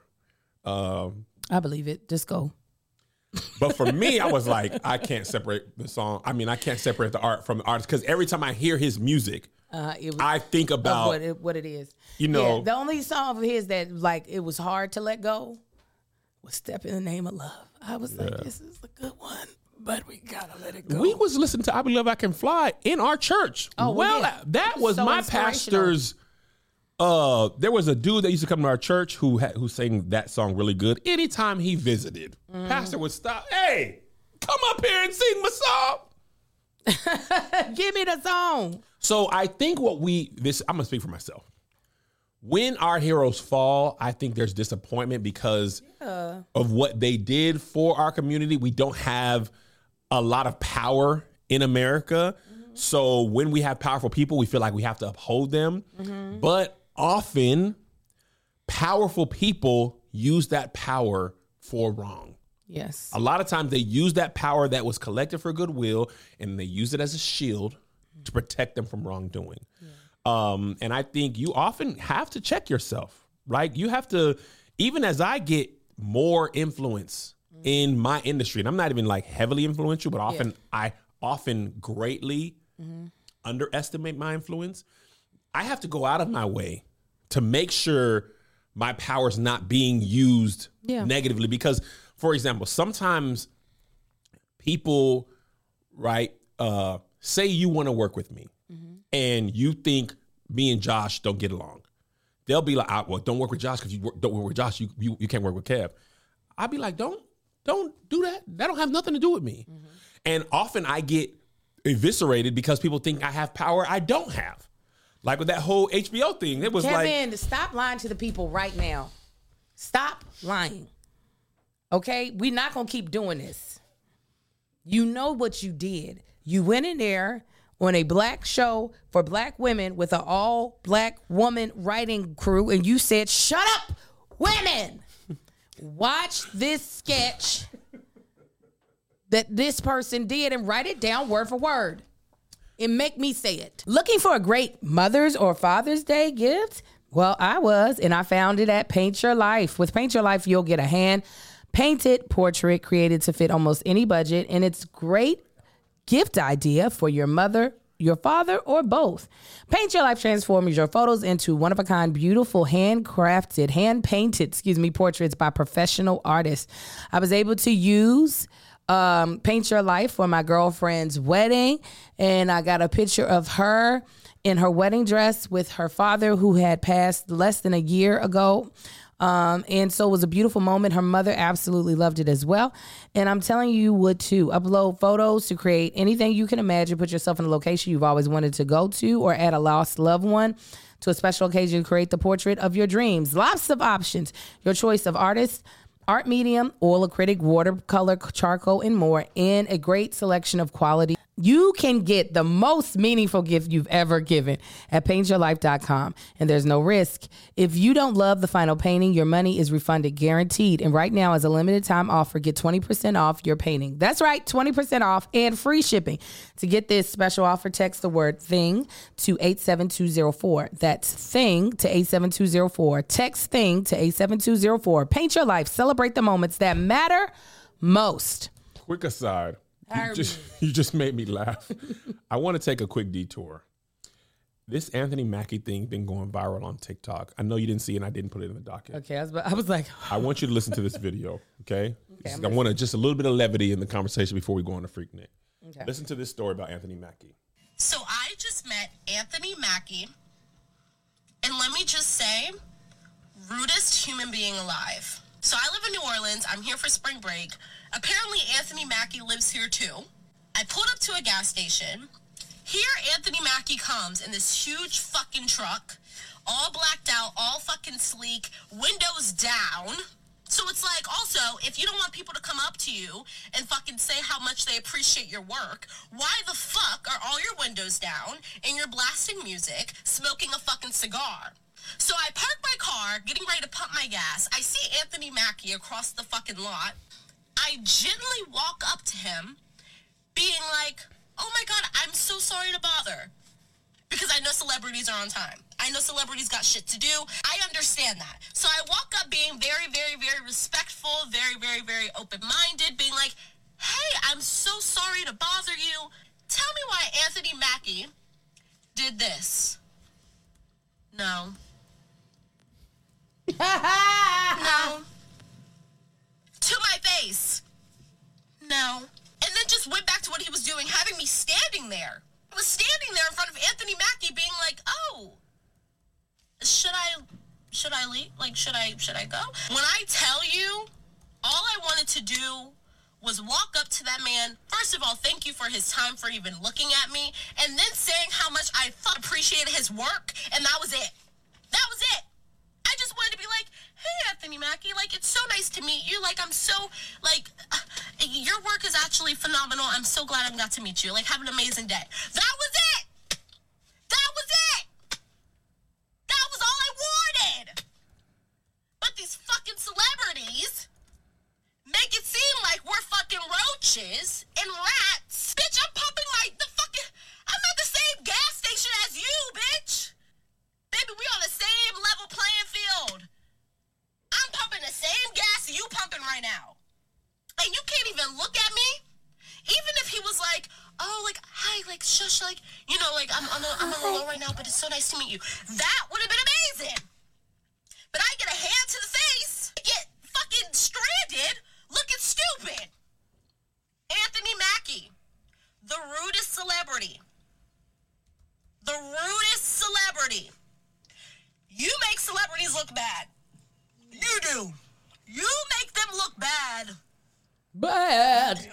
I believe it. Just go. But for me, I was like, I can't separate the song. I mean, I can't separate the art from the artist because every time I hear his music, I think about what it is. Yeah, the only song of his that like it was hard to let go was "Step in the Name of Love." I was like, this is a good one, but we gotta let it go. We was listening to "I Believe I Can Fly" in our church. That was so my pastor's. There was a dude that used to come to our church who sang that song really good. Anytime he visited, pastor would stop. Hey, come up here and sing my song. Give me the song. So I think I'm gonna speak for myself. When our heroes fall, I think there's disappointment because of what they did for our community. We don't have a lot of power in America. So when we have powerful people, we feel like we have to uphold them. But often, powerful people use that power for wrong. Yes. A lot of times they use that power that was collected for goodwill and they use it as a shield to protect them from wrongdoing. And I think you often have to check yourself, right? You have to, even as I get more influence in my industry, and I'm not even like heavily influential, but I often greatly underestimate my influence. I have to go out of my way to make sure my power is not being used negatively. Because, for example, sometimes people, right, say you want to work with me and you think me and Josh don't get along. They'll be like, well, don't work with Josh because you don't work with Josh. You can't work with Kev. I'll be like, don't do that. That don't have nothing to do with me. And often I get eviscerated because people think I have power I don't have. Like with that whole HBO thing, it was Kevin, stop lying to the people right now. Stop lying. Okay? We're not going to keep doing this. You know what you did. You went in there on a black show for black women with an all-black woman writing crew, and you said, shut up, women. Watch this sketch that this person did and write it down word for word. And make me say it. Looking for a great Mother's or Father's Day gift? Well, I was, and I found it at Paint Your Life. With Paint Your Life, you'll get a hand-painted portrait created to fit almost any budget, and it's great gift idea for your mother, your father, or both. Paint Your Life transforms your photos into one-of-a-kind, beautiful, hand-crafted, hand-painted, portraits by professional artists. I was able to use Paint Your Life for my girlfriend's wedding, and I got a picture of her in her wedding dress with her father, who had passed less than a year ago. And so it was a beautiful moment. Her mother absolutely loved it as well. And I'm telling you would too. Upload photos to create anything you can imagine. Put yourself in a location you've always wanted to go to, or add a lost loved one to a special occasion. Create the portrait of your dreams. Lots of options. Your choice of artist, art medium, oil, acrylic, watercolor, charcoal, and more, in a great selection of quality. You can get the most meaningful gift you've ever given at paintyourlife.com, and there's no risk. If you don't love the final painting, your money is refunded, guaranteed. And right now, as a limited time offer, get 20% off your painting. That's right, 20% off and free shipping. To get this special offer, text the word THING to 87204. That's THING to 87204. Text THING to 87204. Paint Your Life. Celebrate the moments that matter most. Quick aside. You just made me laugh. I want to take a quick detour. This Anthony Mackie thing been going viral on TikTok. I know you didn't see it, and I didn't put it in the docket. Okay, I was like... I want you to listen to this video, okay? I want just a little bit of levity in the conversation before we go on to Freaknik. Okay. Listen to this story about Anthony Mackie. So I just met Anthony Mackie, and let me just say, rudest human being alive. So I live in New Orleans. I'm here for spring break. Apparently, Anthony Mackie lives here, too. I pulled up to a gas station. Here, Anthony Mackie comes in this huge fucking truck, all blacked out, all fucking sleek, windows down. So it's like, also, if you don't want people to come up to you and fucking say how much they appreciate your work, why the fuck are all your windows down and you're blasting music, smoking a fucking cigar? So I park my car, getting ready to pump my gas. I see Anthony Mackie across the fucking lot. I gently walk up to him, being like, oh my God, I'm so sorry to bother. Because I know celebrities are on time. I know celebrities got shit to do. I understand that. So I walk up being very, very, very respectful, very, very, very open-minded, being like, hey, I'm so sorry to bother you. Tell me why Anthony Mackie did this. No. No. To my face. No. And then just went back to what he was doing, having me standing there. I was standing there in front of Anthony Mackie being like, oh, should I leave? Like, should I go? When I tell you, all I wanted to do was walk up to that man. First of all, thank you for his time, for even looking at me, and then saying how much I appreciated his work, and that was it. That was it. I just wanted to be like, hey, Anthony Mackie, like, it's so nice to meet you. Like, I'm so, like, your work is actually phenomenal. I'm so glad I got to meet you. Like, have an amazing day. That was it. That was it. That was all I wanted. But these fucking celebrities make it seem like we're fucking roaches and rats. Bitch, I'm pumping I'm at the same gas station as you, bitch. Baby, we on the same level playing field. I'm pumping the same gas you pumping right now. you can't even look at me. Even if he was like, oh, like, hi, like, shush, like, you know, like, I'm a little low right now, but it's so nice to meet you. That would have been amazing. But I get a hand to the face, get fucking stranded, looking stupid. Anthony Mackie, the rudest celebrity. The rudest celebrity. You make celebrities look bad. You do. You make them look bad. Bad.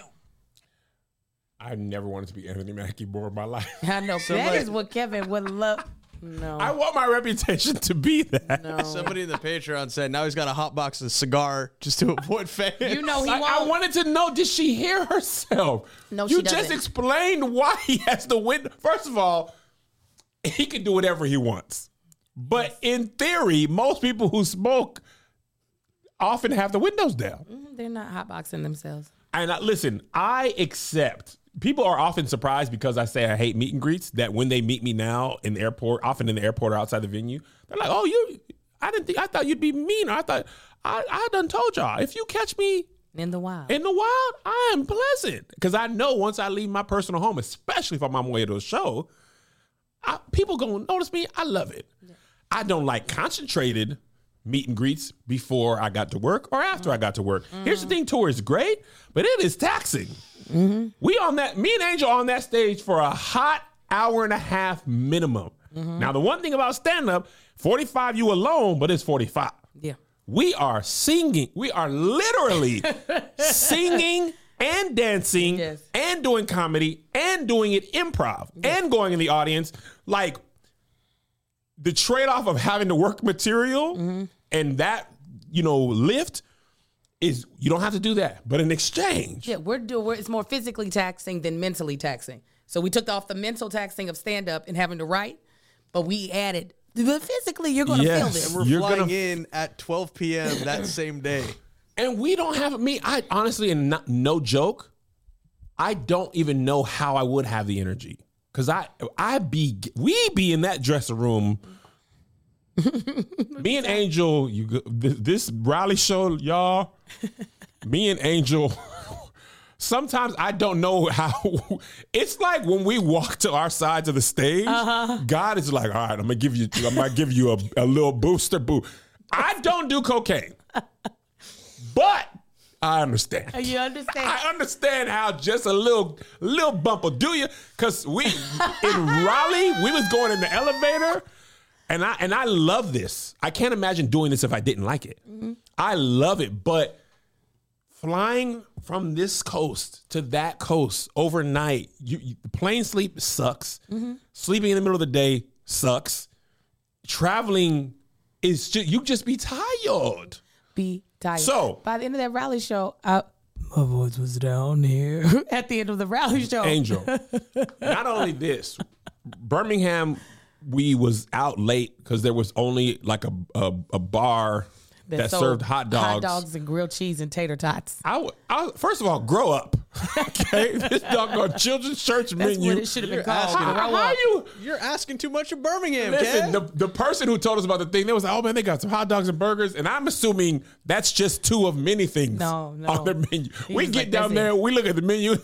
I never wanted to be Anthony Mackie more in my life. I know. That is what Kevin would love. No. I want my reputation to be that. No. Somebody in the Patreon said now he's got a hot box of cigar just to avoid fame. You know he I won't. wanted to know, did she hear herself? No, you she just doesn't. explained why he has to win. First of all, he can do whatever he wants. But in theory, most people who smoke often have the windows down. They're not hotboxing themselves. And listen, I accept. People are often surprised because I say I hate meet and greets, that when they meet me now in the airport, often in the airport or outside the venue, they're like, oh, I thought you'd be mean. I thought, I done told y'all, if you catch me In the wild. in the wild, I am pleasant. Because I know once I leave my personal home, especially if I'm on my way to a show, people going to notice me. I love it. Yeah. I don't like concentrated meet and greets before I got to work or after I got to work. Here's the thing, tour is great, but it is taxing. We on that, me and Angel on that stage for a hot hour and a half minimum. Now, the one thing about stand-up, 45 you alone, but it's 45. Yeah. We are singing. We are literally singing and dancing and doing comedy and doing it improv and going in the audience. Like, the trade-off of having to work material and that, lift is you don't have to do that. But in exchange. Yeah, it's more physically taxing than mentally taxing. So we took off the mental taxing of stand-up and having to write, but we added, but physically you're going to feel this. And we're flying in at 12 p.m. that same day. And we don't have I honestly, and no joke, I don't even know how I would have the energy. Because we be in that dressing room. Me and Angel, this rally show, y'all, me and Angel, sometimes I don't know how. It's like when we walk to our sides of the stage, God is like, all right, I'm gonna give you a little booster boost. I don't do cocaine, but I understand. You understand? I understand how just a little bump will do you. Because in Raleigh, we was going in the elevator, and I love this. I can't imagine doing this if I didn't like it. I love it, but flying from this coast to that coast overnight, the plane sleep sucks. Sleeping in the middle of the day sucks. Traveling is you just be tired. Be tired. So by the end of that rally show, my voice was down here. At the end of the rally show, Angel. Not only this, Birmingham, we was out late because there was only like a bar that served hot dogs and grilled cheese and tater tots. I first of all, grow up. Okay, this doggone children's church That's menu. what it should have been called. You're asking too much of Birmingham, Listen, Kev. the person who told us about the thing, they was like, oh man, they got some hot dogs and burgers. And I'm assuming that's just two of many things No. on their menu. He We was get like, down that's there, it. we look at the menu.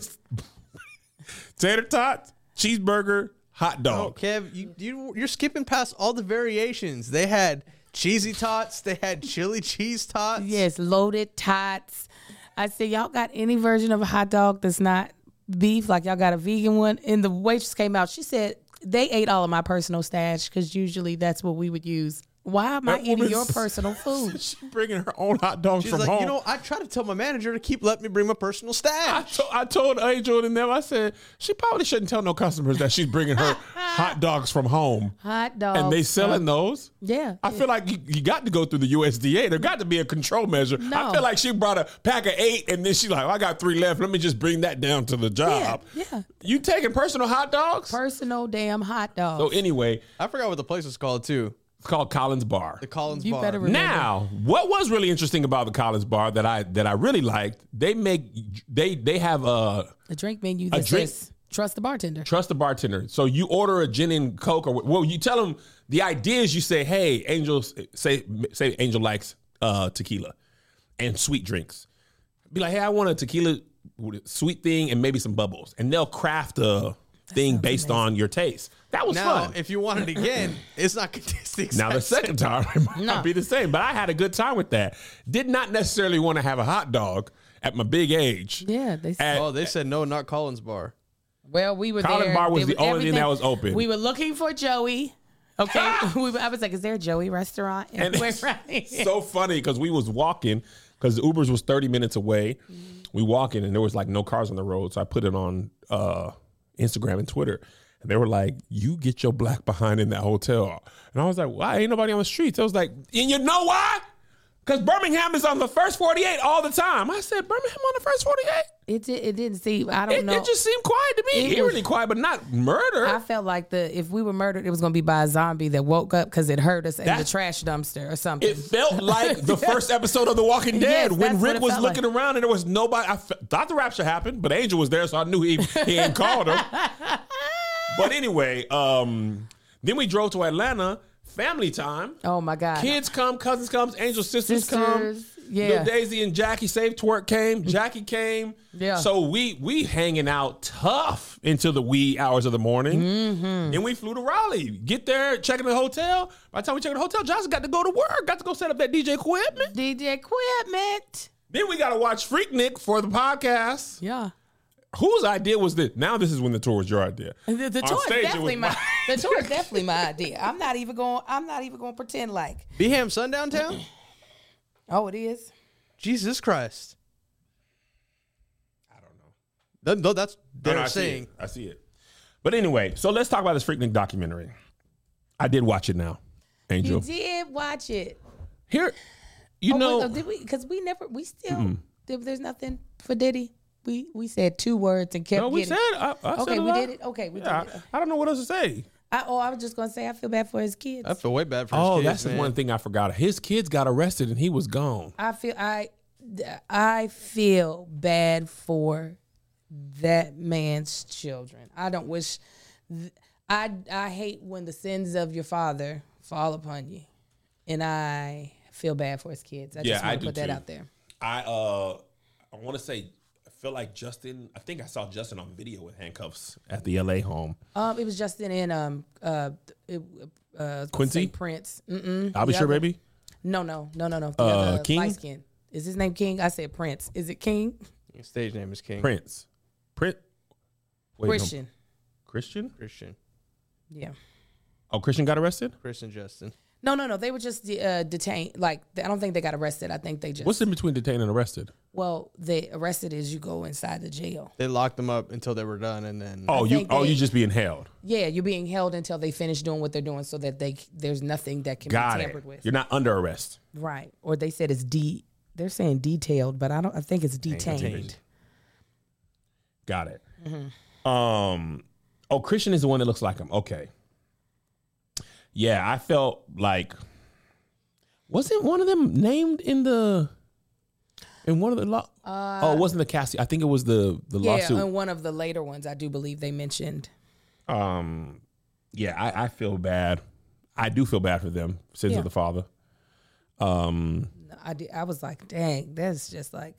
Tater tots, cheeseburger, hot Oh, dog. Kev, you're skipping past all the variations. They had cheesy tots. They had chili cheese tots. Yes, loaded tots. I said, y'all got any version of a hot dog that's not beef? Like y'all got a vegan one? And the waitress came out. She said they ate all of my personal stash because usually that's what we would use. Why am I That eating woman your personal food? She's bringing her own hot dogs She's from like, home. I try to tell my manager to keep letting me bring my personal stash. I told Angel and them, I said, she probably shouldn't tell no customers that she's bringing her hot dogs from home. Hot dogs. And they selling those. Yeah. I feel like you got to go through the USDA. There got to be a control measure. No. I feel like she brought a pack of 8 and then she's like, I got 3 left. Let me just bring that down to the job. Yeah. You taking personal hot dogs? Personal damn hot dogs. So anyway, I forgot what the place was called, too. it's called Collins Bar. The Collins You Bar. better remember. Now, what was really interesting about the Collins Bar that I really liked, they have a drink menu that says trust the bartender. Trust the bartender. So you order a gin and Coke, or you tell them the idea is you say, hey, Angel, say Angel likes tequila and sweet drinks. be like, hey, I want a tequila sweet thing and maybe some bubbles, and they'll craft a thing based on your taste. That was Now, fun. if you want it again, it's not going to taste Now the second time it might not be the same, but I had a good time with that. Did not necessarily want to have a hot dog at my big age. Yeah, they said. Oh, they said no, not Collins Bar. Well, we were Collins there. Bar was There the only thing that was open. We were looking for Joey. Okay, I was like, "Is there a Joey restaurant?" And we're it's right. so funny because we was walking because Uber's was 30 minutes away. We walking and there was like no cars on the road, so I put it on Instagram and Twitter. And they were like, you get your black behind in that hotel. And I was like, why? Ain't nobody on the streets. I was like, and you know why? Because Birmingham is on the first 48 all the time. I said, Birmingham on the first 48? It didn't seem. I don't know. It just seemed quiet to me. Eerily quiet, but not murder. I felt like if we were murdered, it was going to be by a zombie that woke up because it hurt us in the trash dumpster or something. It felt like the first episode of The Walking Dead Yes, when that's what Rick it was felt looking like. around and there was nobody. I thought the rapture happened, but Angel was there, so I knew he ain't called him. But anyway, then we drove to Atlanta. Family time. Oh my God! Kids come, cousins comes, Angel's sisters come. yeah. Little Daisy and Jackie, Safe Twerk came. Jackie came. Yeah. So we hanging out tough into the wee hours of the morning. Mm-hmm. Then we flew to Raleigh. Get there, checking the hotel. By the time we checked the hotel, Johnson got to go to work. Got to go set up that DJ equipment. DJ equipment. Then we got to watch Freaknik for the podcast. Yeah. Whose idea was this? Now this is when the tour was your idea. The On tour is stage, it definitely was the tour is definitely my idea. I'm not even going to pretend like. Beeham Sundown Town? Oh, it is. Jesus Christ. I don't know. No, that's they're I saying. I see it. But anyway, so let's talk about this Freaknik documentary. I did watch it now, Angel. You did watch it. Here, you know. did we? Because we still. There's nothing for Diddy. We said 2 words and kept. No, we getting. said. I Okay, said a we lot. did it. Okay, we Yeah, did it. I don't know what else to say. I was just gonna say I feel bad for his kids. I feel way bad for his Oh, kids, that's the man. one thing I forgot. His kids got arrested and he was gone. I feel bad for that man's children. I don't wish. I hate when the sins of your father fall upon you, and I feel bad for his kids. I just want to put that out there. I want to say, I feel like Justin. I think I saw Justin on video with handcuffs at the LA home. It was Justin and Quincy? Prince. I'll be sure, baby. No. The other King? light skin. Is his name King? I said Prince. Is it King? His stage name is King. Prince. Wait, no. Christian. Christian. Yeah. Oh, Christian got arrested? Chris and Justin. No. They were just detained. Like, I don't think they got arrested. I think they just. What's in between detained and arrested? Well, they arrested is you go inside the jail. They locked them up until they were done, and then Oh, you just being held. Yeah, you're being held until they finish doing what they're doing, so that there's nothing that can Got be it. tampered with. You're not under arrest. Right. Or they said it's they're saying detailed, but I think it's detained. Got it. Mm-hmm. Oh, Christian is the one that looks like him. Okay. Yeah, I felt like wasn't one of them named in one of the it wasn't the Cassie. I think it was the lawsuit. Yeah, and one of the later ones I do believe they mentioned. Yeah, I feel bad. I do feel bad for them, sins of the father. I was like, dang, that's just like,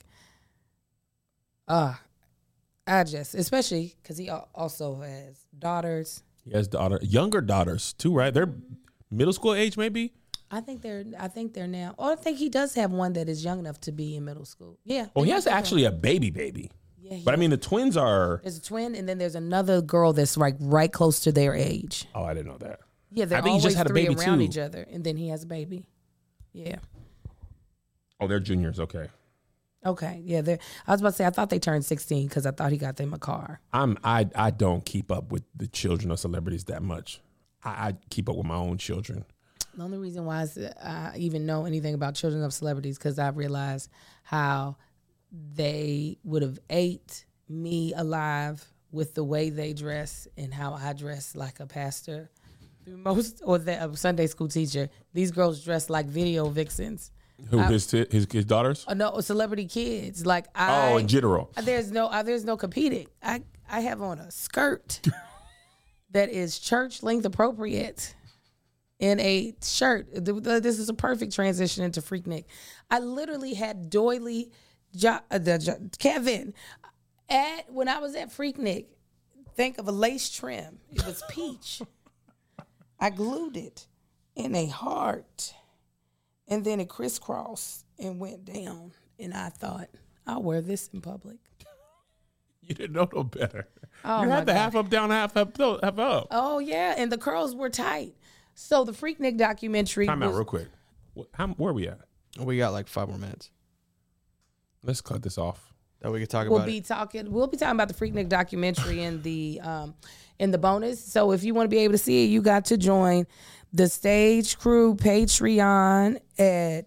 especially because he also has daughters. He has younger daughters too, right? They're middle school age, maybe. I think they're now. Oh, I think he does have one that is young enough to be in middle school. Yeah. Oh, he has actually a baby. Yeah, But I mean, the twins are. there's a twin, and then there's another girl that's like right close to their age. Oh, I didn't know that. Yeah, they're I think he always just had a 3 baby, around too. each other, and then he has a baby. Yeah. Oh, they're juniors. Okay. Okay. Yeah. I was about to say I thought they turned 16 because I thought he got them a car. I don't keep up with the children of celebrities that much. I keep up with my own children. The only reason why I even know anything about children of celebrities because I realized how they would have ate me alive with the way they dress and how I dress like a pastor, a Sunday school teacher. These girls dress like video vixens. Who his daughters? No, celebrity kids. Like In general. There's no competing. I have on a skirt that is church length appropriate. In a shirt. This is a perfect transition into Freaknik. I literally had doily Kevin, when I was at Freaknik, think of a lace trim. It was peach. I glued it in a heart, and then it crisscrossed and went down. And I thought, I'll wear this in public. You didn't know no better. Oh, you my had the God. half up, down, half up. Oh, yeah, and the curls were tight. So the Freaknik documentary Time out was, real quick. Where are we at? We got like 5 more minutes Let's cut this off. that we could talk we'll about. be talking about the Freaknik documentary in the bonus. So if you want to be able to see it, you got to join the Stage Crew Patreon at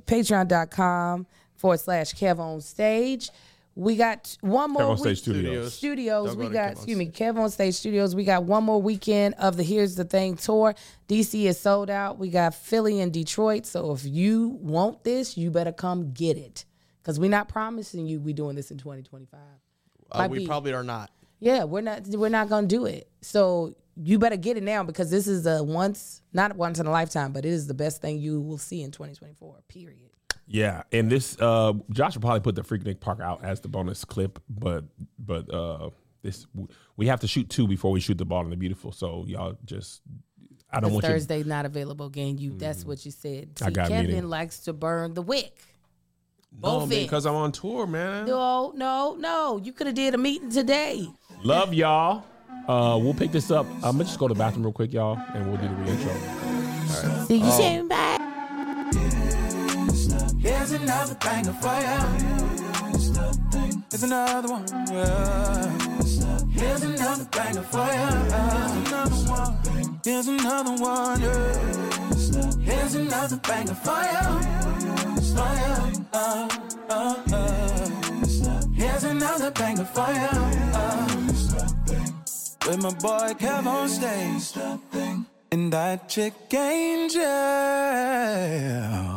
patreon.com/KevOnStage. We got one more Kev on Stage week. Studios. Don't go to Kev on Stage Studios. We got one more weekend of the Here's the Thing tour. DC is sold out. We got Philly and Detroit. So if you want this, you better come get it. Because we're not promising you we doing this in 2025. We probably are not. Yeah, we're not gonna do it. So you better get it now because this is not once in a lifetime, but it is the best thing you will see in 2024. Period. Yeah, and this Josh will probably put the Freaknik Park out as the bonus clip, but this we have to shoot 2 before we shoot the Bald and the Beautiful. So y'all just I don't want Thursday not available again. That's what you said. See, I got a Kevin meeting. likes to burn the wick. No, Both ends. because I'm on tour, man. No. You could have did a meeting today. Love y'all. We'll pick this up. I'm gonna just go to the bathroom real quick, y'all, and we'll do the reintro. See you soon. Bye. Here's another banger for ya. Here's another one. Yeah. Here's another banger for ya. Here's another one. Yeah. Here's another banger for ya. Here's another banger for ya. With my boy Kev on stage. And that chick Angel.